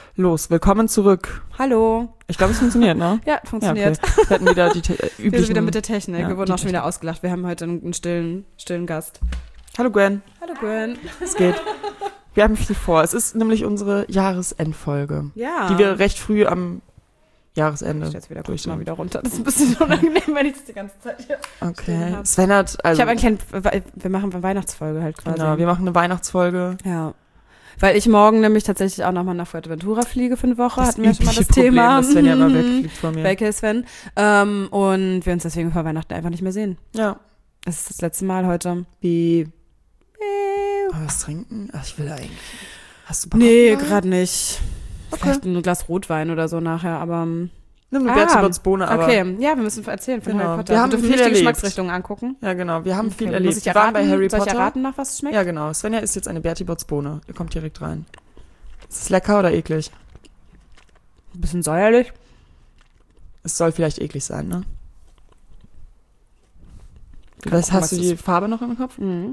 Los, willkommen zurück. Hallo. Ich glaube, es funktioniert, ne? Ja, funktioniert. Ja, okay. Wir hatten wieder die üblichen... Wir sind wieder mit der Technik. Ja, wir wurden auch schon wieder ausgelacht. Wir haben heute einen stillen Gast. Hallo Gwen. Hallo Gwen. Es geht. Wir haben viel vor. Es ist nämlich unsere Jahresendfolge. Ja. Die wir recht früh am Jahresende Ich jetzt wieder kurz mal wieder runter. Das ist ein bisschen unangenehm, wenn ich das die ganze Zeit hier Okay. Sven hat... Also, ich habe eigentlich wir machen eine Weihnachtsfolge halt quasi. Genau, wir machen eine Weihnachtsfolge. Ja. Weil ich morgen nämlich tatsächlich auch nochmal nach Fuerteventura fliege für eine Woche. Hatten wir schon mal das Problem, Thema. dass Sven ja immer wegfliegt von mir. Welke Sven. Und wir uns deswegen vor Weihnachten einfach nicht mehr sehen. Ja. Das ist das letzte Mal heute. Wollen wir was trinken? Ach, ich will eigentlich... Hast du Bock? Nee, gerade nicht. Okay. Vielleicht ein Glas Rotwein oder so nachher, aber... Nimm eine Bertelsbohne, aber... Okay, ja, wir müssen erzählen von Genau. Harry Potter. Wir haben dürfen viel nicht die erlebt. Geschmacksrichtungen angucken. Ja, genau. Wir haben viel Okay, erlebt. muss ich Wir waren erraten? bei Harry Soll Potter. ich erraten, nach was es schmeckt? Ja, genau. Svenja isst jetzt eine Berti-Botz-Bohne. Ihr kommt direkt rein. Ist es lecker oder eklig? Ein bisschen säuerlich. Es soll vielleicht eklig sein, ne? Kann gucken, Hast du die Farbe noch im Kopf? Mhm.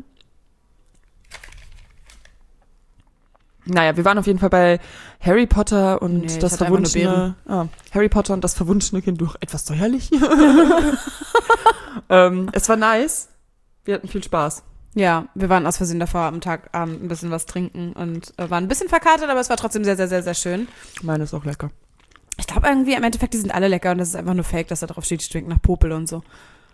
Naja, wir waren auf jeden Fall bei Harry Potter und Nee, das ich hatte einfach nur verwunschene... Harry Potter und das verwunschene Kind durch etwas säuerlich. Es war nice. Wir hatten viel Spaß. Ja, wir waren aus Versehen davor am Tagabend ein bisschen was trinken und waren ein bisschen verkatert, aber es war trotzdem sehr, sehr, sehr, sehr schön. Meine ist auch lecker. Ich glaube irgendwie, im Endeffekt, die sind alle lecker und das ist einfach nur Fake, dass da drauf steht, die schmeckt nach Popel und so.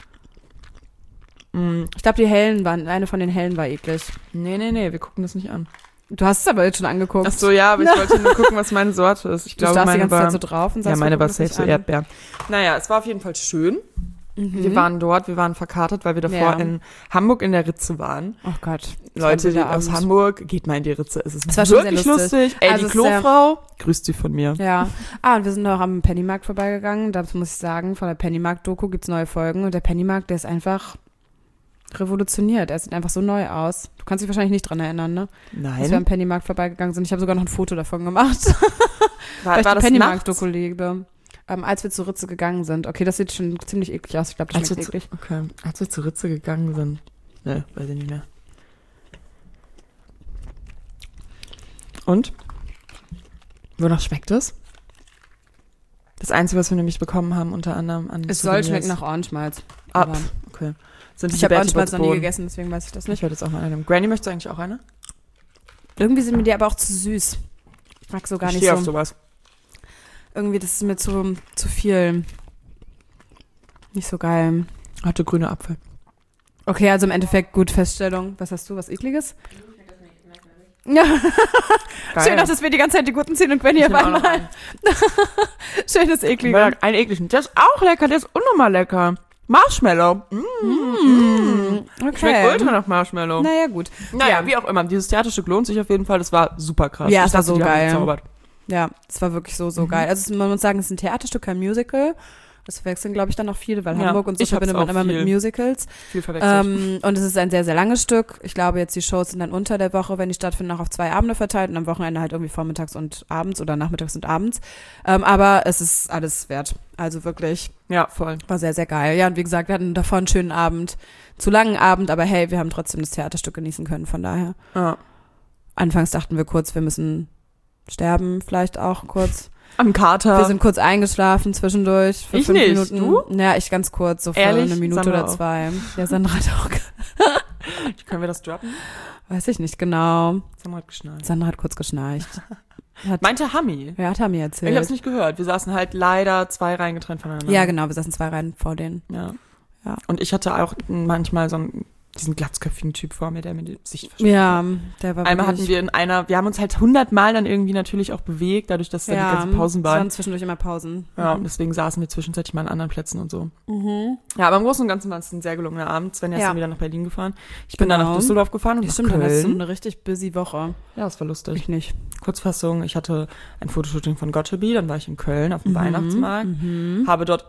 Ich glaube, eine von den hellen war eklig. Nee, wir gucken das nicht an. Du hast es aber jetzt schon angeguckt. Ach so, ja, aber ich wollte nur gucken, was meine Sorte ist. Ich Du glaube, starrst die meine ganze war... Zeit so drauf und Ja, sagst, meine wir war gucken safe das so nicht an. Erdbeer. Naja, es war auf jeden Fall schön. Mhm. Wir waren dort, wir waren verkatert, weil wir davor Ja. in Hamburg in der Ritze waren. Oh Gott. Leute die aus Hamburg, geht mal in die Ritze. Es ist Es war schon wirklich sehr lustig. Ey, Also die es ist sehr- Klofrau, grüßt sie von mir. Ja. Und wir sind auch am Pennymarkt vorbeigegangen. Da muss ich sagen, von der Pennymarkt-Doku gibt's neue Folgen. Und der Pennymarkt, der ist einfach revolutioniert. Er sieht einfach so neu aus. Du kannst dich wahrscheinlich nicht dran erinnern, ne? Dass wir am Nein. Pennymarkt vorbeigegangen sind. Ich habe sogar noch ein Foto davon gemacht. War weil ich die das Pennymarkt-Doku liebe. Als wir zur Ritze gegangen sind. Okay, das sieht schon ziemlich eklig aus. Ich glaube, das schmeckt eklig. Okay, als wir zur Ritze gegangen sind. Ne, weiß ich nicht mehr. Und? Wonach schmeckt es? Das Einzige, was wir nämlich bekommen haben, unter anderem an Es soll Souvenirs. schmecken nach Ohrenschmalz. Ah, Aber okay. Sind ich diese habe Ohrenschmalz noch nie Berti-Botz-Bohnen. gegessen, deswegen weiß ich das Ich nicht. werde jetzt auch mal eine. Granny, möchtest du eigentlich auch eine? Irgendwie sind mir die aber auch zu süß. Ich mag so gar Ich nicht stehe so. auf sowas. Irgendwie, das ist mir zu viel. Nicht so geil. Hatte grüne Apfel. Okay, also im Endeffekt gut, Feststellung. Was hast du, was Ekliges? Ja, Geil. schön, dass wir die ganze Zeit die guten ziehen und Gwenny Ich auf nehm auch noch einmal. Schönes Ekliges. Ja, ein ekligen. Der ist auch lecker, der ist unnormal lecker. Marshmallow. Okay. Schmeckt ultra nach Marshmallow. Naja, gut. Naja, Ja. wie auch immer. Dieses Theaterstück lohnt sich auf jeden Fall. Das war super krass. Ja, Ich es war dachte, so die haben geil. gezaubert. Ja, es war wirklich so geil. Also man muss sagen, es ist ein Theaterstück, kein Musical. Das verwechseln, glaube ich, dann auch viele, weil Ja, Hamburg und so ich hab's verbindet man auch immer mit viel Musicals. Viel verwechselt. Und es ist ein sehr, sehr langes Stück. Ich glaube, jetzt die Shows sind dann unter der Woche, wenn die stattfinden, auch auf 2 Abende verteilt und am Wochenende halt irgendwie vormittags und abends oder nachmittags und abends. Aber es ist alles wert. Also wirklich, Ja, voll. war sehr, sehr geil. Ja, und wie gesagt, wir hatten davor einen schönen Abend. Zu langen Abend, aber hey, wir haben trotzdem das Theaterstück genießen können, von daher. Ja. Anfangs dachten wir kurz, wir müssen sterben, vielleicht auch kurz. Am Kater. Wir sind kurz eingeschlafen zwischendurch. Für Ich 5 nicht, Minuten. Ja, ich ganz kurz, so für Ehrlich? eine Minute Sandra oder auch. 2. Ja, Sandra hat auch. Können wir das droppen? Weiß ich nicht genau. Sandra hat geschnallt. Sandra hat kurz geschnarcht. Meinte Hami. Ja, hat er mir Ich erzählt. hab's nicht gehört. Wir saßen halt leider 2 Reihen getrennt voneinander. Ja, genau, wir saßen 2 Reihen vor denen. Ja. Ja. Und ich hatte auch manchmal diesen glatzköpfigen Typ vor mir, der mir die Sicht verschwindet. Ja, der war Einmal wirklich, hatten wir haben uns halt 100-mal dann irgendwie natürlich auch bewegt, dadurch, dass da die ganzen Pausen es waren waren. zwischendurch immer Pausen. Ja, und deswegen saßen wir zwischenzeitlich mal an anderen Plätzen und so. Mhm. Ja, aber im Großen und Ganzen war es ein sehr gelungener Abend. Svenja ist Ja. dann wieder nach Berlin gefahren. Ich bin dann Genau. nach Düsseldorf gefahren und Ja, nach stimmt, dann hast du Köln. eine richtig busy Woche. Ja, das war lustig. Ich nicht. Kurzfassung, ich hatte ein Fotoshooting von Gottebi, dann war ich in Köln auf dem Weihnachtsmarkt, habe dort,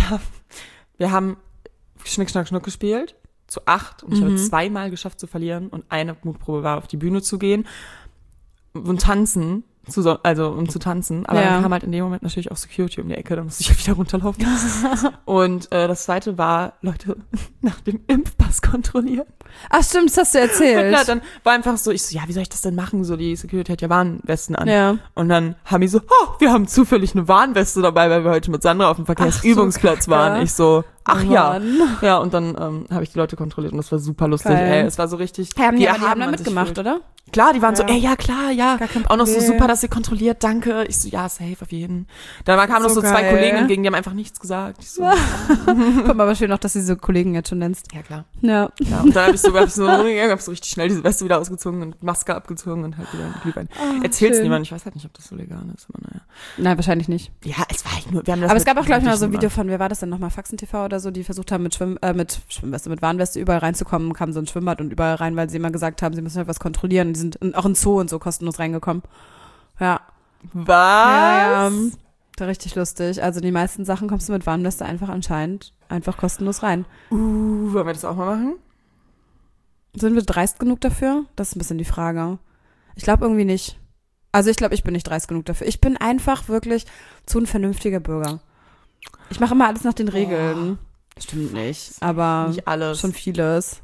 wir haben Schnick, Schnack, Schnuck gespielt, zu 8 und ich habe 2-mal geschafft zu verlieren und eine Mutprobe war, auf die Bühne zu gehen und tanzen um zu tanzen. Aber dann kam halt in dem Moment natürlich auch Security um die Ecke, da musste ich ja wieder runterlaufen. Und das zweite war, Leute nach dem Impfpass kontrollieren. Ach stimmt, das hast du erzählt. Und dann war einfach so, ich so, ja, wie soll ich das denn machen? So, die Security hat ja Warnwesten an. Ja. Und dann haben die so, wir haben zufällig eine Warnweste dabei, weil wir heute mit Sandra auf dem Verkehrsübungsplatz waren. Ich so, ja. Ja, und dann habe ich die Leute kontrolliert und das war super lustig. Ey, es war so richtig. Die haben da mitgemacht, oder? Klar, die waren so, ja, klar, ja. Auch noch so super, dass ihr kontrolliert, danke. Ich so, ja, safe auf jeden. Dann kamen noch so geil. 2 Kollegen entgegen, die haben einfach nichts gesagt. Ich so, Kommt aber schön auch, dass du diese Kollegen jetzt schon nennst. ja, klar. Ja. Ja, und dann habe ich so rumgegangen, habe so richtig schnell diese Weste wieder ausgezogen und Maske abgezogen und halt wieder einen Glühwein. Erzähl's niemandem, ich weiß halt nicht, ob das so legal ist, aber naja. Nein, wahrscheinlich nicht. Ja, es war halt nur, wir haben das aber es gab auch, glaube ich, mal so ein Video von, wer war das denn nochmal, Faxen TV oder so, die versucht haben, mit Schwimmweste, mit Warnweste überall reinzukommen, kam so ein Schwimmbad und überall rein, weil sie immer gesagt haben, sie müssen halt was kontrollieren. Die sind auch in Zoo und so kostenlos reingekommen. Ja. Was? Ja. Da richtig lustig. Also die meisten Sachen kommst du mit Warnweste einfach kostenlos rein. Wollen wir das auch mal machen? Sind wir dreist genug dafür? Das ist ein bisschen die Frage. Ich glaube irgendwie nicht. Also ich glaube, ich bin nicht dreist genug dafür. Ich bin einfach wirklich zu ein vernünftiger Bürger. Ich mache immer alles nach den Regeln. Stimmt nicht, aber nicht alles. Schon vieles.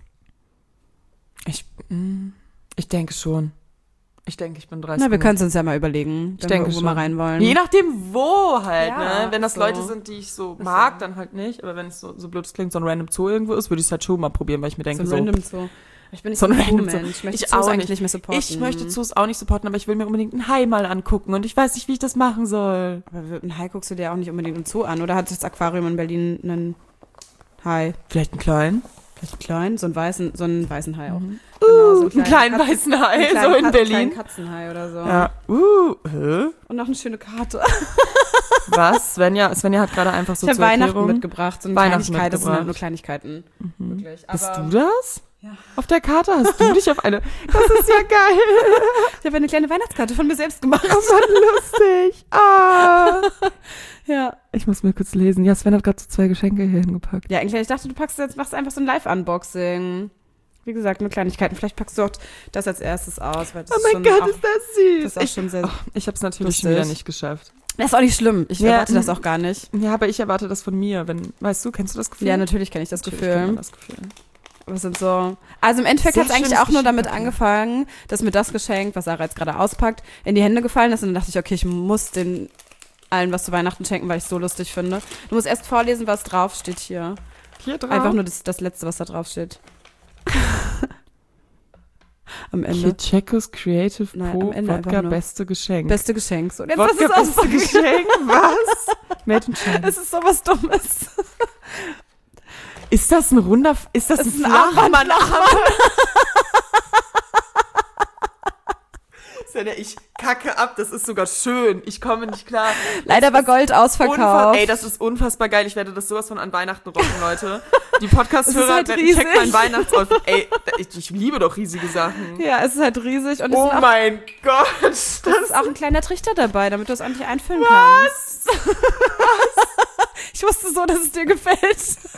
Ich denke schon. Ich denke, ich bin 30. Na, wir können es uns ja mal überlegen, wenn wir irgendwo mal rein wollen. Je nachdem, wo halt, ja, ne? Wenn das so Leute sind, die ich so mag, dann halt nicht. Aber wenn es so blöd klingt, so ein random Zoo irgendwo ist, würde ich es halt schon mal probieren, weil ich mir denke, so ein random Zoo. Ich bin nicht so ein random Zoo-Mensch. Ich möchte ich Zoos auch eigentlich nicht mehr supporten. Ich möchte Zoos auch nicht supporten, aber ich will mir unbedingt einen Hai mal angucken und ich weiß nicht, wie ich das machen soll. Aber einen Hai guckst du dir auch nicht unbedingt im Zoo an, oder hat das Aquarium in Berlin einen Hai? Vielleicht einen kleinen? Vielleicht einen kleinen, so einen weißen Hai auch. Genau, so einen kleinen weißen Hai, so in Berlin. Einen kleinen Katzenhai oder so. Ja. Hä? Und noch eine schöne Karte. Was? Svenja hat gerade einfach so ich habe Weihnachten mitgebracht, so eine Kleinigkeit, das sind halt nur Kleinigkeiten. Wirklich. Bist du das? Ja. Auf der Karte hast du dich auf eine... Das ist ja geil. Ich habe eine kleine Weihnachtskarte von mir selbst gemacht. Das war lustig. Ja. Ich muss mir kurz lesen. Ja, Sven hat gerade so 2 Geschenke hier hingepackt. Ja, eigentlich, ich dachte, machst einfach so ein Live-Unboxing. Wie gesagt, nur Kleinigkeiten. Vielleicht packst du auch das als erstes aus. Weil das oh mein Gott, ist das süß. Das ist auch schon sehr ich habe es natürlich schon wieder nicht geschafft. Das ist auch nicht schlimm. Ich erwarte das auch gar nicht. Ja, aber ich erwarte das von mir. Weißt du, kennst du das Gefühl? Ja, natürlich kenne ich das Gefühl. Was sind so. Also im Endeffekt hat es eigentlich auch nur damit angefangen, dass mir das Geschenk, was Sarah jetzt gerade auspackt, in die Hände gefallen ist. Und dann dachte ich, okay, ich muss allen was zu Weihnachten schenken, weil ich es so lustig finde. Du musst erst vorlesen, was draufsteht hier. Hier drauf? Einfach nur das Letzte, was da draufsteht. Am Ende. Kitschekos Creative Po Wodka Beste Geschenk. Beste Geschenk. So, jetzt Wodka Beste Geschenk? Was? Mädchenschein. Das ist sowas Dummes. Ist das ein runder... Ist das ein Armband? Ich kacke ab, das ist sogar schön. Ich komme nicht klar. Leider war Gold ausverkauft. Ey, das ist unfassbar geil. Ich werde das sowas von an Weihnachten rocken, Leute. Die Podcast-Hörer, halt check mein Weihnachtsoutfit. Ey, ich liebe doch riesige Sachen. Ja, es ist halt riesig. Und oh mein Gott. Das ist auch ein kleiner Trichter dabei, damit du es ordentlich einfüllen kannst. Was? Ich wusste so, dass es dir gefällt. Das ist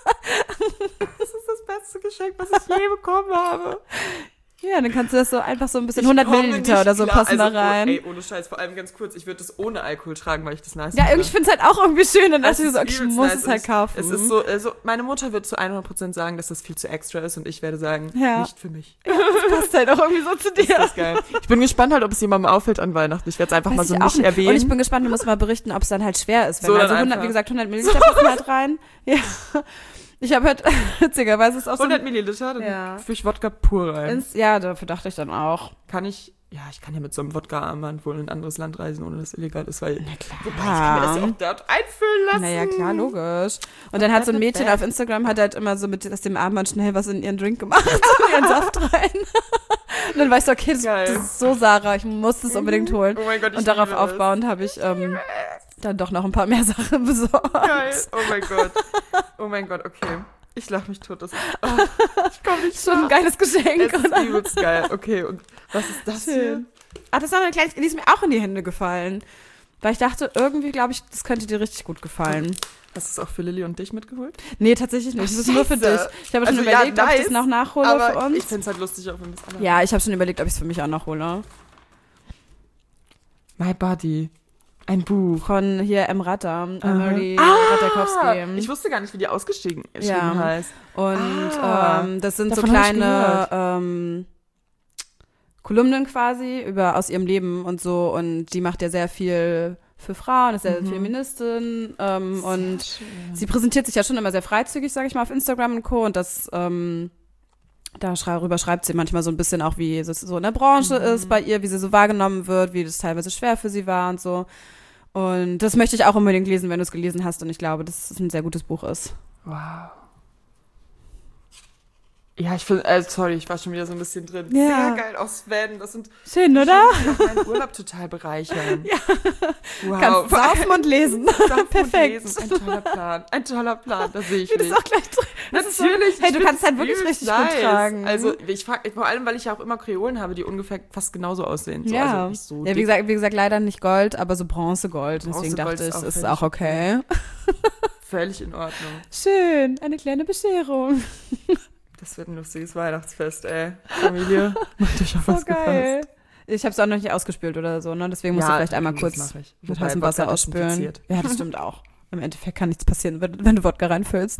das beste Geschenk, was ich je bekommen habe. Ja, dann kannst du das so einfach so ein bisschen 100 Milliliter oder so passen da rein. Ey, ohne Scheiß, vor allem ganz kurz, ich würde das ohne Alkohol tragen, weil ich das nice finde. Ja, ich finde es halt auch irgendwie schön. Dann dachte ich so, okay, ich muss nice. es halt kaufen. Es ist so, also meine Mutter wird zu 100% sagen, dass das viel zu extra ist und ich werde sagen, nicht für mich. Ja, das passt halt auch irgendwie so zu dir. Das ist geil. Ich bin gespannt halt, ob es jemandem auffällt an Weihnachten. Ich werde es einfach mal so nicht erwähnen. Und ich bin gespannt, du musst mal berichten, ob es dann halt schwer ist. Wenn so also 100, wie gesagt, 100 Milliliter passen halt rein. Ja. Ich habe halt, witzigerweise ist auch 100 Milliliter, dann führe ich Wodka pur rein. Ja, dafür dachte ich dann auch. Ich kann ja mit so einem Wodka-Armband wohl in ein anderes Land reisen, ohne dass es illegal ist, weil wobei ich kann mir das ja auch dort einfüllen lassen. Naja, klar, logisch. Und dann hat so ein Mädchen auf Instagram halt immer so aus dem Armband schnell was in ihren Drink gemacht, in ihren Saft rein. Und dann war ich so, okay, das ist so Sarah, ich muss das unbedingt holen. Oh mein Gott, und darauf aufbauend habe ich dann doch noch ein paar mehr Sachen besorgt. Geil, oh mein Gott, okay. Ich lache mich tot. Ich komme nicht schon ein geiles Geschenk. Es ist übelst geil. Okay, und was ist das hier? Das war eine Kleinigkeit, die ist mir auch in die Hände gefallen. Weil ich dachte, irgendwie glaube ich, das könnte dir richtig gut gefallen. Hast du es auch für Lilly und dich mitgeholt? Nee, tatsächlich nicht. Das ist nur für dich. Ich habe schon überlegt, ob ich das noch nachhole für uns. Ich finde es halt lustig, auch wenn wir es Ja, ich habe schon überlegt, ob ich es für mich auch noch hole. My Body. Ein Buch. Von hier Emrata, Emily Ratajkowski. Ich wusste gar nicht, wie die ausgestiegen heißt. Und das sind so kleine Kolumnen quasi aus ihrem Leben und so. Und die macht ja sehr viel für Frauen, ist ja Feministin. Und sie präsentiert sich ja schon immer sehr freizügig, sage ich mal, auf Instagram und Co. Und das darüber schreibt sie manchmal so ein bisschen auch, wie es so in der Branche ist bei ihr, wie sie so wahrgenommen wird, wie das teilweise schwer für sie war und so. Und das möchte ich auch unbedingt lesen, wenn du es gelesen hast. Und ich glaube, dass es ein sehr gutes Buch ist. Wow. Ja, ich finde, sorry, ich war schon wieder so ein bisschen drin. Ja. Sehr geil, auch Sven, das sind... Schön, oder? meinen Urlaub total bereichern. Ja. Wow. Kannst saufen und lesen. Perfekt. Ein toller Plan, da sehe ich mich. Das auch gleich drin. Natürlich. Hey, du kannst halt wirklich richtig gut tragen. Also, ich frage, vor allem, weil ich ja auch immer Kreolen habe, die ungefähr fast genauso aussehen. So, ja. Also nicht so ja, wie gesagt, leider nicht Gold, aber so Bronzegold. Deswegen dachte ich, ist auch okay. Völlig in Ordnung. Schön, eine kleine Bescherung. Das wird ein lustiges Weihnachtsfest, ey. Familie, macht euch auf was geil. Gefasst. Ich habe es auch noch nicht ausgespült oder so, ne? Deswegen musst du vielleicht einmal kurz mit heißem Wasser ausspülen. Ja, das stimmt auch. Im Endeffekt kann nichts passieren, wenn du Wodka reinfüllst.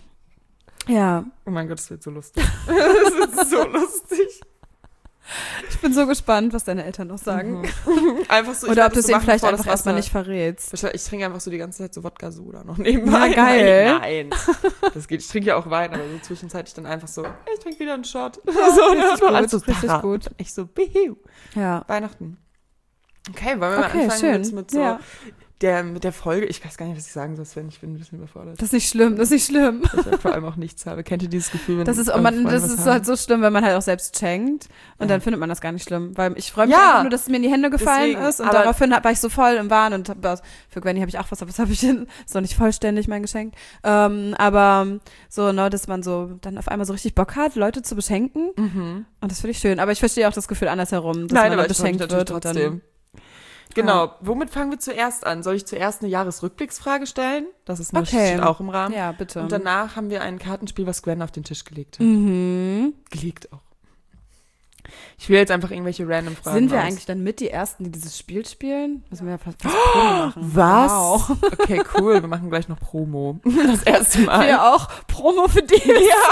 Ja. Oh mein Gott, das wird so lustig. Das wird so lustig. Ich bin so gespannt, was deine Eltern noch sagen. Einfach so, oder ob du es ihnen vielleicht einfach erstmal nicht verrätst. Ich trinke einfach so die ganze Zeit so Wodka-Soda noch nebenbei. Ja, geil. Nein, das geht. Ich trinke ja auch Wein, aber so zwischenzeitlich dann einfach so, ich trinke wieder einen Shot. Ja, so, richtig gut, alles so richtig gut. Ich so, bihiu. Ja. Weihnachten. Okay, wollen wir mal anfangen schön. mit so... Mit der Folge, ich weiß gar nicht, was ich sagen soll, Sven, ich bin ein bisschen überfordert. Das ist nicht schlimm. Dass ich halt vor allem auch nichts habe. Kennt ihr dieses Gefühl, wenn das ist halt so schlimm, wenn man halt auch selbst schenkt und dann findet man das gar nicht schlimm, weil ich freue mich einfach nur, dass es mir in die Hände gefallen ist und daraufhin war ich so voll im Wahn und für Gwenny habe ich auch was, aber das habe ich ist noch nicht vollständig, mein Geschenk. Aber so, dass man so dann auf einmal so richtig Bock hat, Leute zu beschenken und das finde ich schön. Aber ich verstehe auch das Gefühl andersherum, dass man dann beschenkt wird und dann... Genau, womit fangen wir zuerst an? Soll ich zuerst eine Jahresrückblicksfrage stellen? Das ist steht auch im Rahmen. Ja, bitte. Und danach haben wir ein Kartenspiel, was Gwen auf den Tisch gelegt hat. Gelegt auch. Ich will jetzt einfach irgendwelche random Fragen Sind wir eigentlich dann mit die Ersten, die dieses Spiel spielen? Müssen wir ja fast Promo machen. Was? Wow. Okay, cool. Wir machen gleich noch Promo. Das erste Mal. Wir auch Promo für die.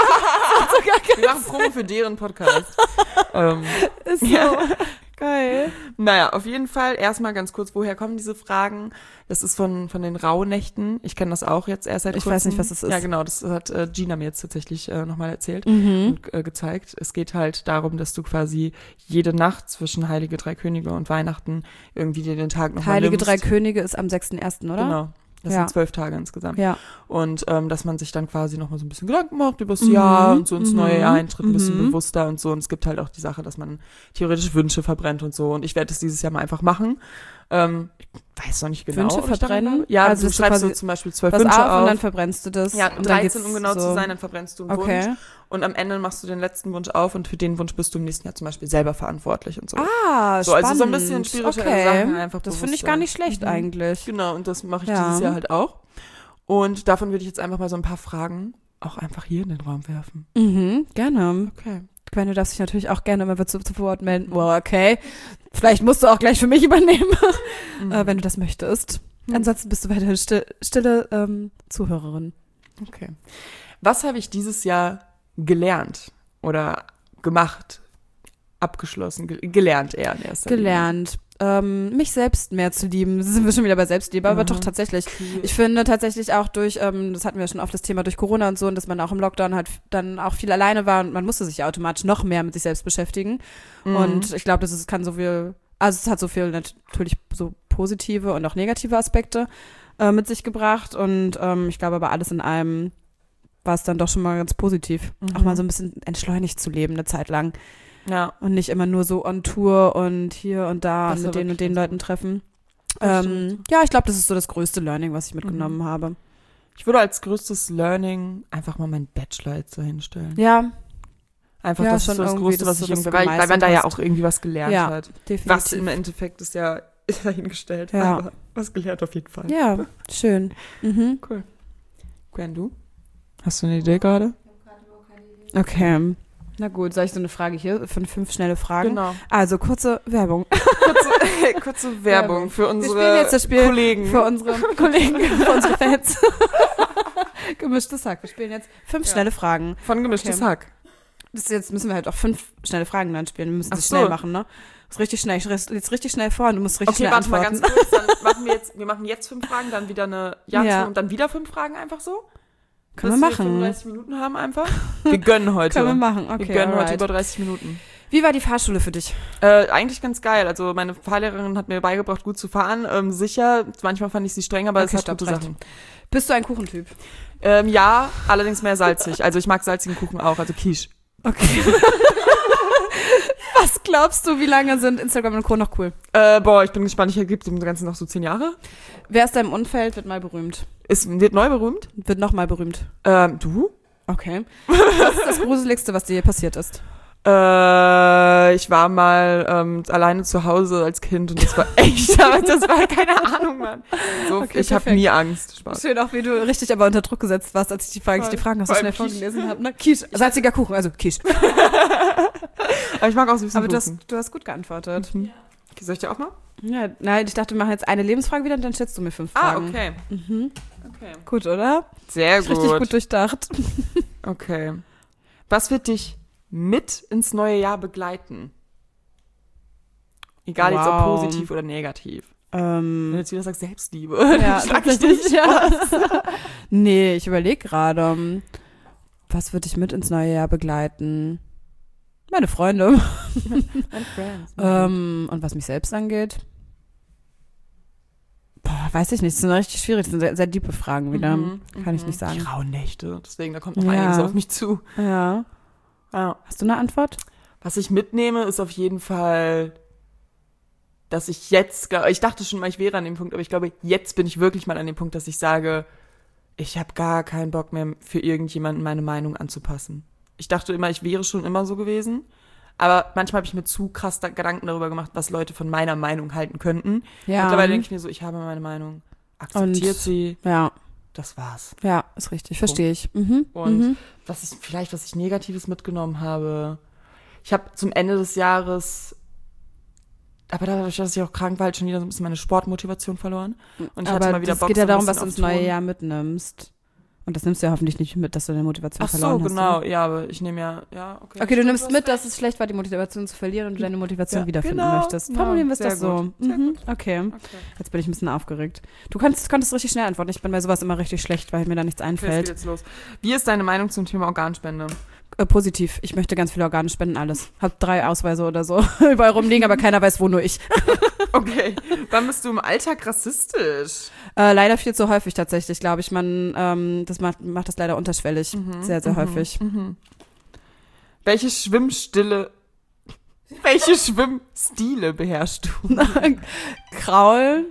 Ja. Wir machen Promo für deren Podcast. Ist so. Geil. Naja, auf jeden Fall erstmal ganz kurz, woher kommen diese Fragen? Das ist von den Rauhnächten. Ich kenne das auch jetzt erst seit kurzem. Ich weiß nicht, was das ist. Ja, genau, das hat Gina mir jetzt tatsächlich nochmal erzählt und gezeigt. Es geht halt darum, dass du quasi jede Nacht zwischen Heilige Drei Könige und Weihnachten irgendwie dir den Tag nochmal Heilige Drei Könige ist am 6.1., oder? Genau. Das sind 12 Tage insgesamt. Ja. Und dass man sich dann quasi nochmal so ein bisschen Gedanken macht über das Jahr und so ins neue Jahr eintritt, ein bisschen bewusster und so. Und es gibt halt auch die Sache, dass man theoretisch Wünsche verbrennt und so. Und ich werde das dieses Jahr mal einfach machen. Ich weiß noch nicht genau. Wünsche verbrennen? Ja, also du schreibst so zum Beispiel 12 Wünsche auf. Und dann verbrennst du das. Ja, und 13, um genau zu sein, dann verbrennst du einen Wunsch. Und am Ende machst du den letzten Wunsch auf und für den Wunsch bist du im nächsten Jahr zum Beispiel selber verantwortlich und so. Ah, so, also so ein bisschen spirituelle Sachen einfach. Das finde ich gar nicht schlecht eigentlich. Genau, und das mache ich dieses Jahr halt auch. Und davon würde ich jetzt einfach mal so ein paar Fragen auch einfach hier in den Raum werfen. Gerne. Okay. Gwen, du darfst dich natürlich auch gerne immer zu Wort melden. Oh, okay. Vielleicht musst du auch gleich für mich übernehmen, wenn du das möchtest. Ansonsten bist du weiterhin stille Zuhörerin. Okay. Was habe ich dieses Jahr gelernt oder gemacht, abgeschlossen, gelernt eher in erster Linie? Gelernt. Mich selbst mehr zu lieben. Sind wir schon wieder bei Selbstliebe, aber doch tatsächlich. Cool. Ich finde tatsächlich auch durch, das hatten wir schon oft das Thema durch Corona und so, und dass man auch im Lockdown halt dann auch viel alleine war und man musste sich ja automatisch noch mehr mit sich selbst beschäftigen. Und ich glaube, es hat so viel natürlich so positive und auch negative Aspekte mit sich gebracht. Und ich glaube aber alles in allem war es dann doch schon mal ganz positiv. Auch mal so ein bisschen entschleunigt zu leben eine Zeit lang. Ja. Und nicht immer nur so on Tour und hier und da und mit den und den Leuten treffen. Ja, ich glaube, das ist so das größte Learning, was ich mitgenommen habe. Ich würde als größtes Learning einfach mal meinen Bachelor jetzt so hinstellen. Ja. Einfach das ist so das Größte, was ich irgendwie, weil man da ja auch irgendwie was gelernt hat. Definitiv. Was im Endeffekt ist ja dahingestellt. Ja. Aber was gelernt auf jeden Fall. Ja, schön. Cool. Gwen, du? Hast du eine Idee gerade? Okay. Na gut, soll ich so eine Frage hier von 5 schnelle Fragen? Genau. Also, kurze Werbung. Kurze Werbung für unsere Wir spielen jetzt das Spiel Kollegen. Für unsere Kollegen, für unsere Fans. Gemischtes Hack. Wir spielen jetzt 5 schnelle Fragen. Von Gemischtes Hack. Jetzt müssen wir halt auch 5 schnelle Fragen dann spielen. Wir müssen das schnell machen, ne? Das ist richtig schnell. Ich lese richtig schnell vor und du musst richtig schnell antworten. Okay, warte mal ganz kurz. Dann wir machen jetzt 5 Fragen, dann wieder eine und dann wieder 5 Fragen einfach so? Können wir machen. 35 Minuten haben einfach? Wir gönnen heute. Können wir machen, okay. Wir gönnen heute über 30 Minuten. Wie war die Fahrschule für dich? Eigentlich ganz geil. Also meine Fahrlehrerin hat mir beigebracht, gut zu fahren. Sicher, manchmal fand ich sie streng, aber es hat gute Sachen. Bist du ein Kuchentyp? Ja, allerdings mehr salzig. Also ich mag salzigen Kuchen auch, also Quiche. Okay. Was glaubst du, wie lange sind Instagram und Co. noch cool? Ich bin gespannt. Ich gebe dem Ganzen noch so 10 Jahre. Wer aus deinem Umfeld wird mal berühmt? Wird neu berühmt? Wird nochmal berühmt. Du? Okay. Was ist das Gruseligste, was dir hier passiert ist? Ich war mal alleine zu Hause als Kind und das war echt, das war keine Ahnung, Mann. So, okay, ich habe nie Angst. Spaß. Schön auch, wie du richtig aber unter Druck gesetzt warst, als ich die Fragen so schnell vorgelesen habe. Ne? Quiche, salziger Kuchen, also Quiche. Aber ich mag auch süßen aber Kuchen. du hast gut geantwortet. Mhm. Okay, soll ich dir auch mal? Ja, nein, ich dachte, wir machen jetzt eine Lebensfrage wieder und dann stellst du mir 5 Fragen. Okay. Okay. Gut, oder? Sehr gut. Richtig gut durchdacht. Okay. Was wird dich mit ins neue Jahr begleiten? Egal jetzt ob positiv oder negativ. Wenn du jetzt wieder sagst, Selbstliebe. Ja, tatsächlich. Ja. Nee, ich überlege gerade, was wird dich mit ins neue Jahr begleiten? Meine Freunde. Meine Friends. Und was mich selbst angeht, weiß ich nicht. Das sind richtig schwierig. Das sind sehr, sehr tiefe Fragen wieder. Kann ich nicht sagen. Die rauen Nächte. Deswegen, da kommt noch einiges auf mich zu. Ja. Hast du eine Antwort? Was ich mitnehme, ist auf jeden Fall, dass ich jetzt, ich dachte schon mal, ich wäre an dem Punkt, aber ich glaube, jetzt bin ich wirklich mal an dem Punkt, dass ich sage, ich habe gar keinen Bock mehr, für irgendjemanden meine Meinung anzupassen. Ich dachte immer, ich wäre schon immer so gewesen, aber manchmal habe ich mir zu krass Gedanken darüber gemacht, was Leute von meiner Meinung halten könnten. Ja. Mittlerweile denke ich mir so, ich habe meine Meinung, akzeptiert sie. Ja. Das war's. Ja, ist richtig, verstehe ich. Und was ich Negatives mitgenommen habe, ich habe zum Ende des Jahres, aber dadurch, dass ich auch krank war, halt schon wieder so ein bisschen meine Sportmotivation verloren. Und ich hatte mal wieder Bock. Es geht ja darum, was du ins neue Jahr mitnimmst. Und das nimmst du ja hoffentlich nicht mit, dass du deine Motivation verloren hast. Ach so, genau. Ja, aber ich nehme okay. Okay, du nimmst mit, dass es schlecht war, die Motivation zu verlieren und du deine Motivation wiederfinden möchtest. Formulieren wir es das so. Okay. Jetzt bin ich ein bisschen aufgeregt. Du konntest richtig schnell antworten. Ich bin bei sowas immer richtig schlecht, weil mir da nichts einfällt. Jetzt los. Wie ist deine Meinung zum Thema Organspende? Positiv. Ich möchte ganz viele Organe spenden, alles. Hab 3 Ausweise oder so überall rumliegen, aber keiner weiß, wo, nur ich. Okay. Wann bist du im Alltag rassistisch? Leider viel zu häufig tatsächlich, glaube ich. Man macht das leider unterschwellig. Sehr, sehr häufig. Welche Schwimmstile Welche Schwimmstile beherrschst du? Kraulen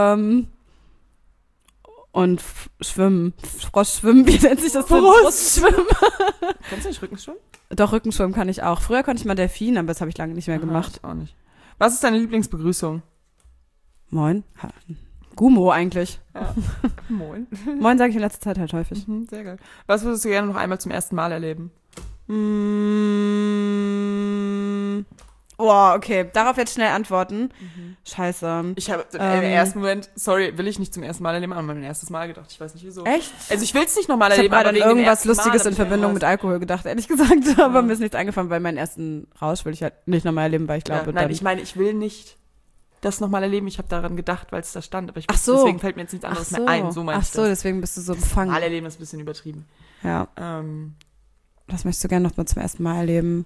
und Schwimmen. Froschschwimmen, wie nennt sich das? Brustschwimmen. Kannst du nicht Rückenschwimmen? Doch, Rückenschwimmen kann ich auch. Früher konnte ich mal Delfin, aber das habe ich lange nicht mehr gemacht. Auch nicht. Was ist deine Lieblingsbegrüßung? Moin. Gummo eigentlich. Ja. Moin. Moin sage ich in letzter Zeit halt häufig. Sehr geil. Was würdest du gerne noch einmal zum ersten Mal erleben? Oh, okay. Darauf jetzt schnell antworten. Scheiße. Ich habe im ersten Moment, will ich nicht zum ersten Mal erleben, aber mein erstes Mal gedacht. Ich weiß nicht wieso. Echt? Also ich will es nicht nochmal erleben, aber wegen irgendwas Lustiges in Verbindung mit Alkohol gedacht, ehrlich gesagt. Aber mir ist nichts eingefallen, weil meinen ersten Rausch will ich halt nicht nochmal erleben, weil ich glaube, nein, ich meine, ich will nicht das nochmal erleben. Ich habe daran gedacht, weil es da stand. Aber deswegen fällt mir jetzt nichts anderes mehr ein. So meine ich das. Deswegen bist du so befangen. Mal erleben ist ein bisschen übertrieben. Ja. Das möchtest du gerne noch mal zum ersten Mal erleben.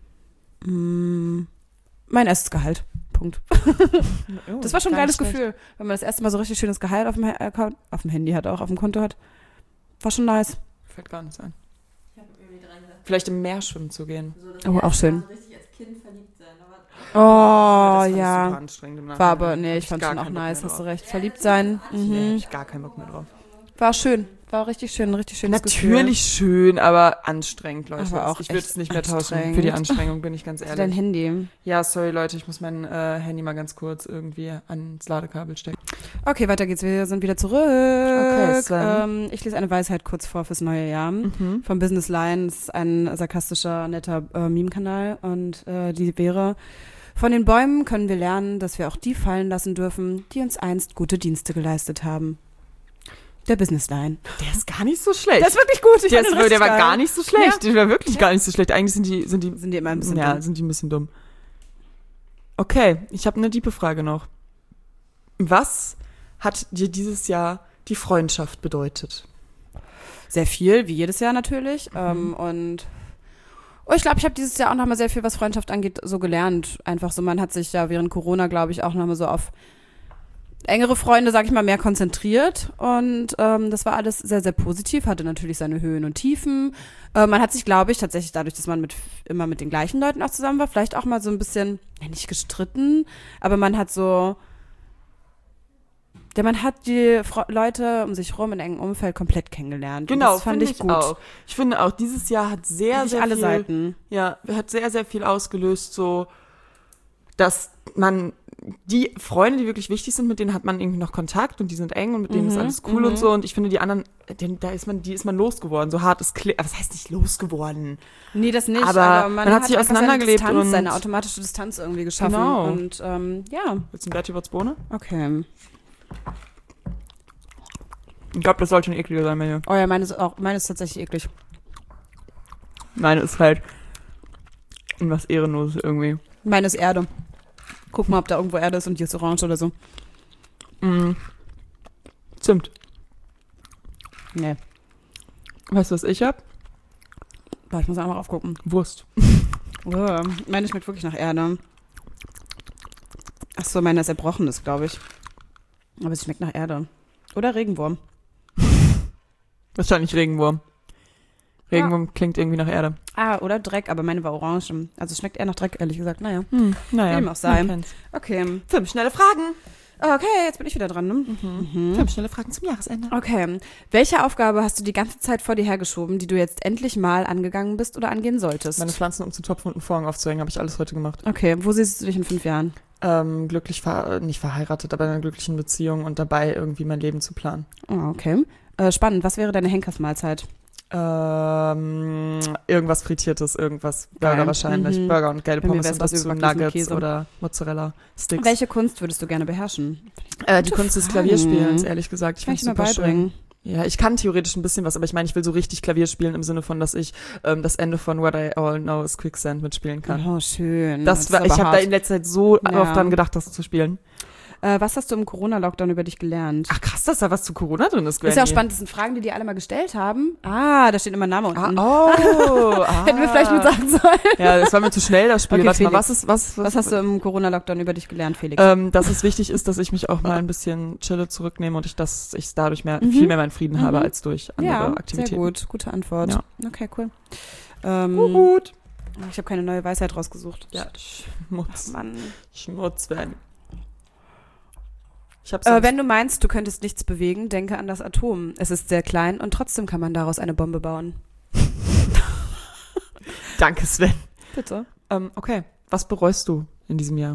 Mein erstes Gehalt. Punkt. Das war schon ein geiles Gefühl, wenn man das erste Mal so richtig schönes Gehalt auf dem Handy hat, auch auf dem Konto hat. War schon nice. Fällt gar nichts ein. Vielleicht im Meer schwimmen zu gehen. Oh, auch schön. Richtig als Kind verliebt sein. Aber das ja. Super anstrengend. War aber, ich fand schon auch nice, hast du recht. Verliebt sein. Ich gar keinen Bock mehr drauf. War schön. War richtig schön, ein richtig schönes Natürlich schön, aber anstrengend, Leute. Aber auch ich würde es nicht mehr tauschen anstrengend. für die Anstrengung, bin ich ganz ehrlich. Dein Handy. Ja, sorry, Leute, ich muss mein Handy mal ganz kurz irgendwie ans Ladekabel stecken. Okay, weiter geht's. Wir sind wieder zurück. Okay, Sven. Ich lese eine Weisheit kurz vor fürs neue Jahr. Vom Business Line. Das ist ein sarkastischer, netter Meme-Kanal. Und die wäre: Von den Bäumen können wir lernen, dass wir auch die fallen lassen dürfen, die uns einst gute Dienste geleistet haben. Der Business Line. Der ist gar nicht so schlecht. Der ist wirklich gut. Der war gar nicht so schlecht. Der war wirklich gar nicht so schlecht. Eigentlich sind die immer ein bisschen ja, dumm. sind die ein bisschen dumm. Okay, ich habe eine tiefe Frage noch. Was hat dir dieses Jahr die Freundschaft bedeutet? Sehr viel, wie jedes Jahr natürlich. Und ich glaube, ich habe dieses Jahr auch nochmal sehr viel, was Freundschaft angeht, so gelernt. Einfach so, man hat sich ja während Corona, glaube ich, auch nochmal so auf engere Freunde, sag ich mal, mehr konzentriert. Und das war alles sehr, sehr positiv, hatte natürlich seine Höhen und Tiefen. Man hat sich, glaube ich, tatsächlich dadurch, dass man immer mit den gleichen Leuten auch zusammen war, vielleicht auch mal so ein bisschen, nicht gestritten, aber man hat die Leute um sich rum in engem Umfeld komplett kennengelernt. Genau, das fand ich gut. Auch. Ich finde auch, dieses Jahr hat sehr alle viel, Seiten. Ja, hat sehr, sehr viel ausgelöst, so, dass man die Freunde, die wirklich wichtig sind, mit denen hat man irgendwie noch Kontakt und die sind eng und mit denen ist alles cool und so. Und ich finde, die anderen, die ist man losgeworden. So hart ist aber was heißt nicht losgeworden? Nee, das nicht. Aber man hat sich auseinandergelebt und und seine automatische Distanz irgendwie geschaffen. Genau. Und ja. Willst du ein Berti-Bohne? Okay. Ich glaube, das sollte schon ekliger sein, Menü. Oh ja, meine ist tatsächlich eklig. Meine ist halt was Ehrenloses irgendwie. Meine ist Erde. Guck mal, ob da irgendwo Erde ist und die ist orange oder so. Zimt. Nee. Weißt du, was ich hab? Ich muss einmal aufgucken. Wurst. Meine schmeckt wirklich nach Erde. Achso, meine ist erbrochenes, glaube ich. Aber sie schmeckt nach Erde. Oder Regenwurm. Wahrscheinlich Regenwurm. Regenwurm klingt irgendwie nach Erde. Oder Dreck, aber meine war orange. Also schmeckt eher nach Dreck, ehrlich gesagt. Naja. Naja. Wie dem auch sei. Okay. 5 schnelle Fragen. Okay, jetzt bin ich wieder dran, ne? 5 schnelle Fragen zum Jahresende. Okay. Welche Aufgabe hast du die ganze Zeit vor dir hergeschoben, die du jetzt endlich mal angegangen bist oder angehen solltest? Meine Pflanzen umzutopfen und einen Vorhang aufzuhängen, habe ich alles heute gemacht. Okay, wo siehst du dich in 5 Jahren? Glücklich, nicht verheiratet, aber in einer glücklichen Beziehung und dabei irgendwie mein Leben zu planen. Oh, okay. Spannend. Was wäre deine Henkersmahlzeit? Irgendwas Frittiertes, irgendwas. Burger wahrscheinlich. Burger und geile Pommes und dazu Nuggets oder Mozzarella-Sticks. Welche Kunst würdest du gerne beherrschen? Die Kunst des Klavierspielens, ehrlich gesagt. Ich kann ich mir beibringen. Ja, ich kann theoretisch ein bisschen was, aber ich meine, ich will so richtig Klavier spielen im Sinne von, dass ich das Ende von What I All Know is Quicksand mitspielen kann. Oh, schön. Ich habe da in letzter Zeit so oft dran gedacht, das zu spielen. Was hast du im Corona-Lockdown über dich gelernt? Ach krass, dass da was zu Corona drin ist, Granny. Ist ja auch spannend, das sind Fragen, die alle mal gestellt haben. Da steht immer Name unten. Hätten wir vielleicht mit sagen sollen. Ja, das war mir zu schnell, das Spiel. Okay, Warte mal, was hast du im Corona-Lockdown über dich gelernt, Felix? Dass es wichtig ist, dass ich mich auch mal ein bisschen chille zurücknehme und dass ich dadurch viel mehr meinen Frieden habe als durch andere Aktivitäten. Sehr gut, gute Antwort. Ja. Okay, cool. Gut. Ich habe keine neue Weisheit rausgesucht. Ja, Schmutz. Mann. Schmutz werden. Wenn du meinst, du könntest nichts bewegen, denke an das Atom. Es ist sehr klein und trotzdem kann man daraus eine Bombe bauen. Danke, Sven. Bitte. Okay, was bereust du in diesem Jahr?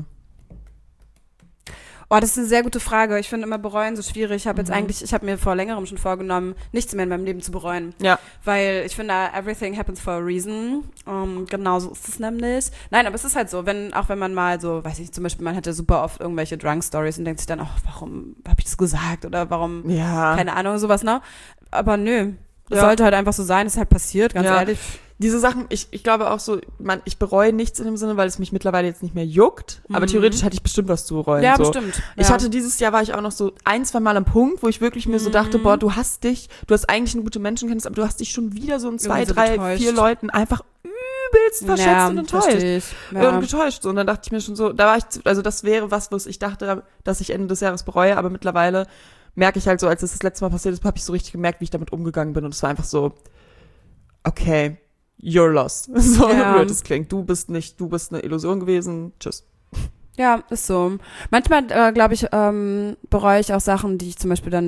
Oh, das ist eine sehr gute Frage. Ich finde immer bereuen so schwierig. Ich habe mir vor längerem schon vorgenommen, nichts mehr in meinem Leben zu bereuen. Ja. Weil ich finde, everything happens for a reason. Genau so ist es nämlich. Nein, aber es ist halt so, wenn man mal so, weiß ich, zum Beispiel, man hat ja super oft irgendwelche Drunk-Stories und denkt sich dann, warum habe ich das gesagt? Oder warum, keine Ahnung, sowas, ne? Aber nö. Das sollte halt einfach so sein, es ist halt passiert, ganz ehrlich. Diese Sachen, ich glaube auch so, ich bereue nichts in dem Sinne, weil es mich mittlerweile jetzt nicht mehr juckt, aber theoretisch hätte ich bestimmt was zu bereuen. Ja, so. bestimmt. Ich hatte dieses Jahr, war ich auch noch so 1-2 Mal am Punkt, wo ich wirklich mir so dachte, boah, du hast eigentlich eine gute Menschenkenntnis, aber du hast dich schon wieder so in 2, 3, 4 Leuten einfach übelst verschätzt und enttäuscht. Und getäuscht. So. Und dann dachte ich mir schon so, das wäre was ich dachte, dass ich Ende des Jahres bereue, aber mittlerweile merke ich halt so, als es das letzte Mal passiert ist, habe ich so richtig gemerkt, wie ich damit umgegangen bin und es war einfach so, okay, you're lost. So blöd es klingt. Du bist eine Illusion gewesen. Tschüss. Ja, ist so. Manchmal, glaube ich, bereue ich auch Sachen, die ich zum Beispiel dann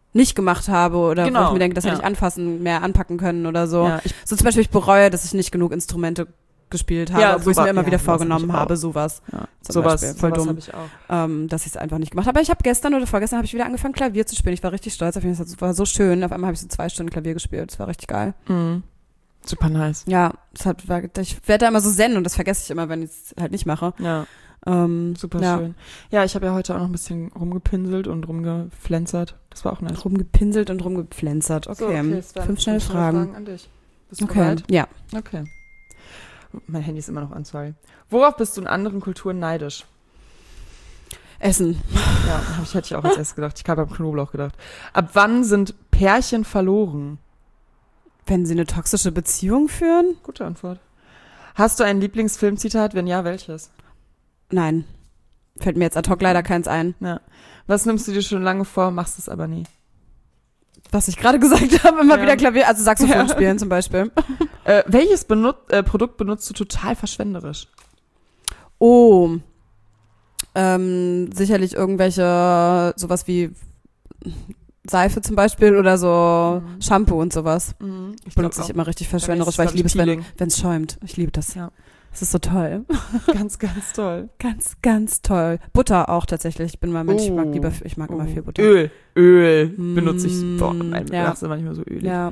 nicht gemacht habe oder Genau, wo ich mir denke, das hätte ich mehr anpacken können oder so. Ja, so zum Beispiel, ich bereue, dass ich nicht genug Instrumente gespielt habe, obwohl ich es mir immer wieder vorgenommen habe, sowas. Ja. Zum Beispiel, voll dumm, habe ich auch. dass ich es einfach nicht gemacht habe. Aber ich habe gestern oder vorgestern habe ich wieder angefangen, Klavier zu spielen. Ich war richtig stolz auf mich, das war so schön. Auf einmal habe ich so 2 Stunden Klavier gespielt, das war richtig geil. Mhm. Super nice. Ja, ich werde da immer so zen und das vergesse ich immer, wenn ich es halt nicht mache. Ja. Super schön. Ja, ich habe ja heute auch noch ein bisschen rumgepinselt und rumgepflänzert. Das war auch nice. Rumgepinselt und rumgepflänzert. Okay, so, 5 schnelle Fragen an dich. Bist du okay, bereit? Ja. Okay. Mein Handy ist immer noch an, sorry. Worauf bist du in anderen Kulturen neidisch? Essen. Ja, hätte ich auch als erstes gedacht. Ich habe beim Knoblauch gedacht. Ab wann sind Pärchen verloren? Wenn sie eine toxische Beziehung führen? Gute Antwort. Hast du ein Lieblingsfilmzitat? Wenn ja, welches? Nein. Fällt mir jetzt ad hoc leider keins ein. Ja. Was nimmst du dir schon lange vor, machst es aber nie? Was ich gerade gesagt habe, immer wieder Klavier, also Saxophon spielen zum Beispiel. Welches Produkt benutzt du total verschwenderisch? Oh, sicherlich irgendwelche, sowas wie Seife zum Beispiel oder so Shampoo und sowas. Benutze ich immer richtig verschwenderisch, weil ich liebe es, wenn es schäumt. Ich liebe das. Ja. Das ist so toll. Ganz, ganz toll. Ganz, ganz toll. Butter auch tatsächlich. Ich bin mal Mensch, ich mag immer viel Butter. Öl benutze ich. Boah, mein Glas ist immer nicht mehr so ölig. Ja.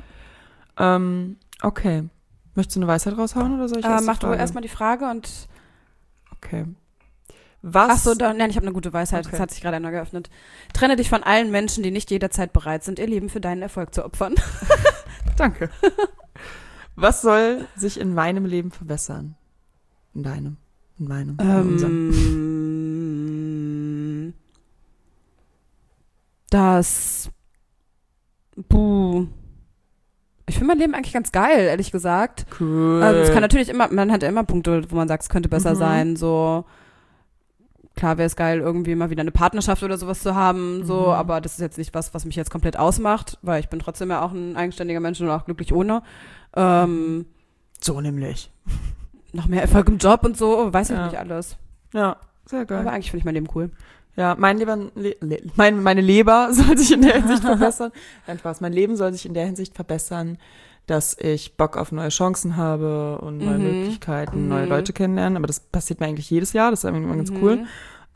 Okay. Möchtest du eine Weisheit raushauen oder soll ich mach du erstmal die Frage und okay. Achso, ich habe eine gute Weisheit. Okay. Das hat sich gerade einmal geöffnet. Trenne dich von allen Menschen, die nicht jederzeit bereit sind, ihr Leben für deinen Erfolg zu opfern. Danke. Was soll sich in meinem Leben verbessern? In deinem, in meinem, in unserem. Ich finde mein Leben eigentlich ganz geil, ehrlich gesagt. Cool. Es kann natürlich man hat ja immer Punkte, wo man sagt, es könnte besser sein, so. Klar wäre es geil, irgendwie mal wieder eine Partnerschaft oder sowas zu haben, so, aber das ist jetzt nicht was mich jetzt komplett ausmacht, weil ich bin trotzdem ja auch ein eigenständiger Mensch und auch glücklich ohne. So nämlich. Noch mehr Erfolg im Job und so, weiß ich nicht alles. Ja, sehr geil. Aber eigentlich finde ich mein Leben cool. Ja, meine Leber soll sich in der Hinsicht verbessern. Nein, Spaß. Mein Leben soll sich in der Hinsicht verbessern, dass ich Bock auf neue Chancen habe und neue Möglichkeiten, neue Leute kennenlernen. Aber das passiert mir eigentlich jedes Jahr. Das ist irgendwie immer ganz cool.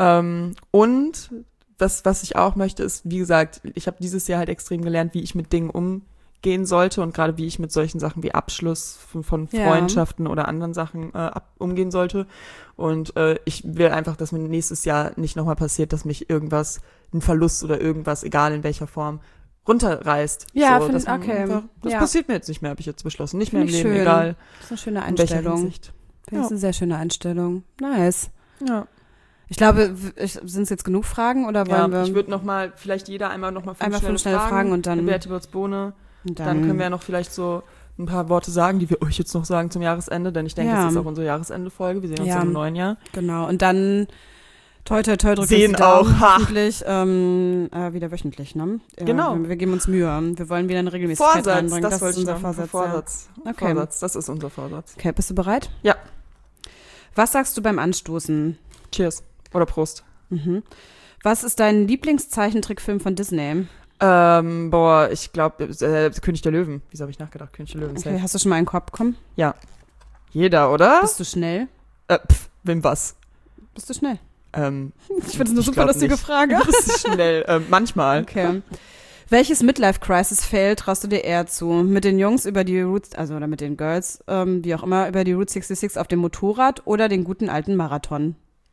Und was ich auch möchte, ist, wie gesagt, ich habe dieses Jahr halt extrem gelernt, wie ich mit Dingen umgehen sollte und gerade wie ich mit solchen Sachen wie Abschluss von Freundschaften oder anderen Sachen umgehen sollte. Und ich will einfach, dass mir nächstes Jahr nicht nochmal passiert, dass mich ein Verlust oder irgendwas, egal in welcher Form, runterreißt. Ja, so, okay. Das passiert mir jetzt nicht mehr, habe ich jetzt beschlossen. Nicht mehr im Leben, schön. egal. Das ist eine schöne Einstellung. Das ist eine sehr schöne Einstellung. Nice. Ja. Ich glaube, sind es jetzt genug Fragen oder wollen wir? Ich würde nochmal, vielleicht jeder einmal nochmal 5 schnelle Fragen und dann Beate Würz-Bohne. Dann können wir ja noch vielleicht so ein paar Worte sagen, die wir euch jetzt noch sagen zum Jahresende, denn ich denke, das ist auch unsere Jahresende-Folge. Wir sehen uns im neuen Jahr. Genau. Und dann toi, toi, toi, drücken sehen auch hoffentlich wieder wöchentlich, ne? Genau. Wir geben uns Mühe. Wir wollen wieder eine Regelmäßigkeit reinbringen. Das ist unser Vorsatz. Ja. Okay. Das ist unser Vorsatz. Okay, bist du bereit? Ja. Was sagst du beim Anstoßen? Cheers. Oder Prost. Was ist dein Lieblingszeichentrickfilm von Disney? Ich glaube, König der Löwen. Wieso habe ich nachgedacht? König der Löwen. Okay, hast du schon mal einen Korb bekommen? Ja. Jeder, oder? Bist du schnell? Wem was? Bist du schnell? Ich finde es eine super lustige Frage. Bist du schnell? Manchmal. Okay. Welches Midlife-Crisis-Fail traust du dir eher zu? Mit den Jungs über die Route, oder mit den Girls, wie auch immer, über die Route 66 auf dem Motorrad oder den guten alten Marathon?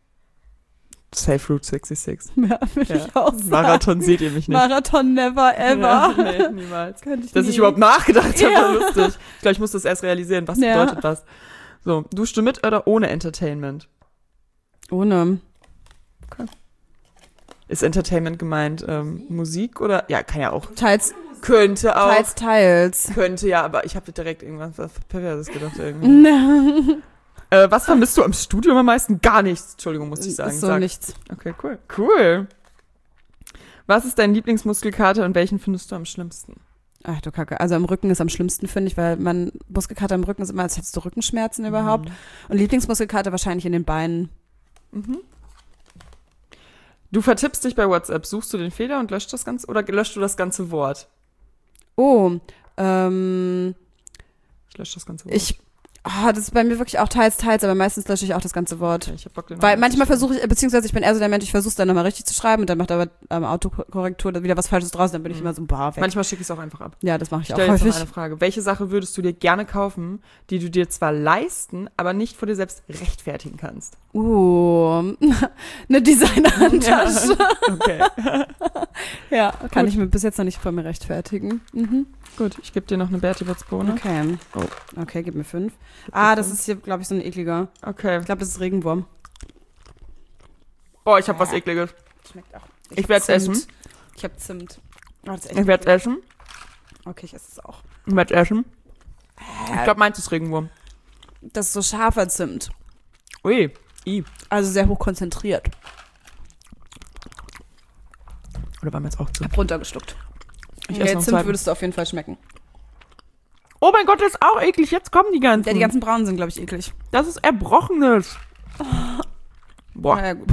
Safe Route 66. Ja, würde ich auch sagen. Marathon seht ihr mich nicht. Marathon never ever. Ja, nee, niemals. Dass ich überhaupt nachgedacht habe, war lustig. Ich glaube, ich muss das erst realisieren, was bedeutet was. So, duschst du mit oder ohne Entertainment? Ohne. Okay. Ist Entertainment gemeint Musik oder? Ja, kann ja auch. Teils. Könnte auch. Teils. Könnte ja, aber ich habe direkt irgendwas Perverses gedacht irgendwie. Was vermisst du am Studium am meisten? Gar nichts. Entschuldigung, muss ich sagen. Ist so nichts. Okay, cool. Was ist dein Lieblingsmuskelkater und welchen findest du am schlimmsten? Ach du Kacke. Also am Rücken ist am schlimmsten, finde ich, weil Muskelkater am Rücken ist immer, als hättest du Rückenschmerzen überhaupt. Und Lieblingsmuskelkater wahrscheinlich in den Beinen. Du vertippst dich bei WhatsApp. Suchst du den Fehler und löscht das Ganze oder löscht du das ganze Wort? Oh, Ich lösche das ganze Wort. das ist bei mir wirklich auch teils, aber meistens lösche ich auch das ganze Wort. Okay, ich hab Bock, den Weil manchmal versuche ich, beziehungsweise ich bin eher so der Mensch, ich versuche es dann nochmal richtig zu schreiben und dann macht aber Autokorrektur da wieder was Falsches draus, dann bin ich immer so, weg. Manchmal schicke ich es auch einfach ab. Ja, das mache ich auch Stell dir jetzt häufig. noch eine Frage. Welche Sache würdest du dir gerne kaufen, die du dir zwar leisten, aber nicht vor dir selbst rechtfertigen kannst? Eine Designer-Handtasche. Okay. Ja, kann ich mir bis jetzt noch nicht vor mir rechtfertigen. Mhm. Gut, ich gebe dir noch eine Bertie-Wurz-Bohne. Okay. Oh. Okay, gib mir 5. Das ist hier, glaube ich, so ein ekliger. Okay. Ich glaube, das ist Regenwurm. Oh, ich habe was Ekliges. Schmeckt auch. Ich werde es essen. Ich habe Zimt. Oh, das ist echt Ich werde es essen. Okay, ich esse es auch. Ich werde es essen. Ich glaube, meins ist Regenwurm. Das ist so scharfer Zimt. Ui. Also sehr hoch konzentriert. Oder war mir jetzt auch zu? Hab runtergeschluckt. Ich esse noch Zimt zwei. würdest du auf jeden Fall schmecken. Oh mein Gott, das ist auch eklig. Jetzt kommen die ganzen. Ja, die ganzen braunen sind, glaube ich, eklig. Das ist Erbrochenes. Boah. Na ja, gut.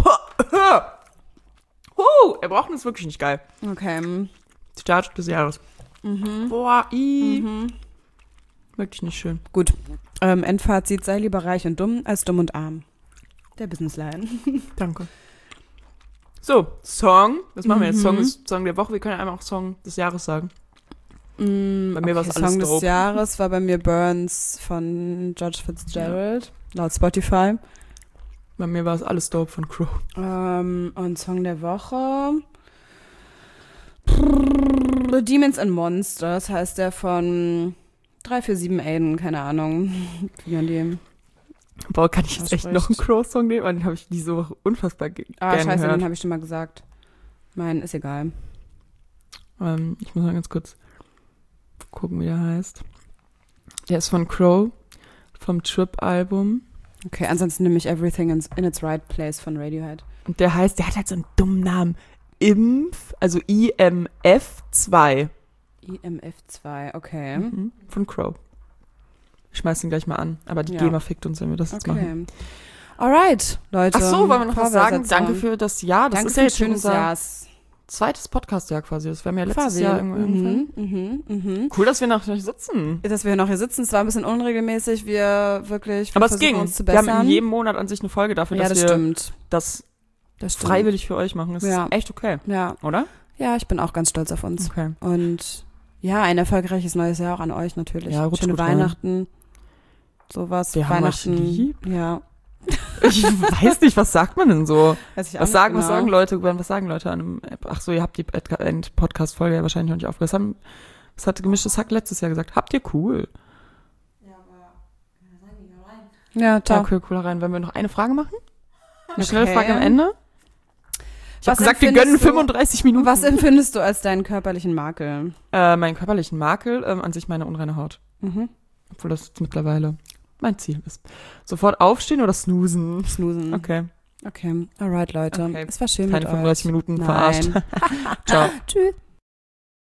Erbrochen ist wirklich nicht geil. Okay. Start des Jahres. Boah, wirklich nicht schön. Gut. Endfazit, sei lieber reich und dumm als dumm und arm. Der Businessline. Danke. So, Song. Was machen wir jetzt? Song ist Song der Woche. Wir können ja einmal auch Song des Jahres sagen. Bei mir war es alles Song des dope. Jahres war bei mir Burns von George Fitzgerald, laut Spotify. Bei mir war es alles dope von Crow. Und Song der Woche. Demons and Monsters heißt der von 347 Aiden, keine Ahnung. Wie man den Boah, kann ich jetzt echt noch einen Crow-Song nehmen? Den habe ich diese Woche unfassbar gerne scheiße, gehört. den habe ich schon mal gesagt. Ist egal. Ich muss mal ganz kurz gucken, wie der heißt. Der ist von Crow, vom Trip-Album. Okay, ansonsten nehme ich Everything in its Right Place von Radiohead. Und der hat halt so einen dummen Namen. Also IMF2. IMF2, okay. Von Crow. Ich schmeiß den gleich mal an. Aber die Ja. GEMA fickt uns, wenn wir das jetzt machen. Alright, Leute. Ach so, wollen wir noch was sagen? Vorwärts Danke für das Jahr. Das Danke ist für ja ein jetzt schon schönes unser Jahr. zweites Podcast-Jahr quasi. Das wäre mir letztes Quasi. Jahr irgendwann. Cool, dass wir noch hier sitzen. Dass wir noch hier sitzen, es war ein bisschen unregelmäßig, wir Aber es versuchen ging. uns zu Wir bessern. haben in jedem Monat an sich eine Folge dafür, Ja, dass das wir stimmt. das Das stimmt. freiwillig für euch machen. Das Ja. ist echt okay, Ja. oder? Ja, ich bin auch ganz stolz auf uns. Okay. Und ja, ein erfolgreiches neues Jahr auch an euch natürlich. Ja, rutscht schöne gut rein. Weihnachten, sowas. Wir haben euch Weihnachten. lieb. Ja. Ich weiß nicht, was sagt man denn so? Weiß ich auch Was nicht sagen genau. Leute an einem Ach so, ihr habt die Podcast-Folge ja wahrscheinlich noch nicht aufgehört. Was hat Gemischtes Hack letztes Jahr gesagt? Habt ihr cool? Ja, ciao. Okay, cool rein. Wollen wir noch eine Frage machen? Eine Okay. schnelle Frage am Ende? Ich habe Was gesagt, wir empfindest gönnen du- 35 Minuten. Was empfindest du als deinen körperlichen Makel? Meinen körperlichen Makel, an sich meine unreine Haut. Mhm. Obwohl das jetzt mittlerweile mein Ziel ist. Sofort aufstehen oder snoosen? Snoosen. Okay. Okay. Alright, Leute. Okay. Es war schön Keine mit 35 euch. Minuten Nein. verarscht. Ciao. Tschüss.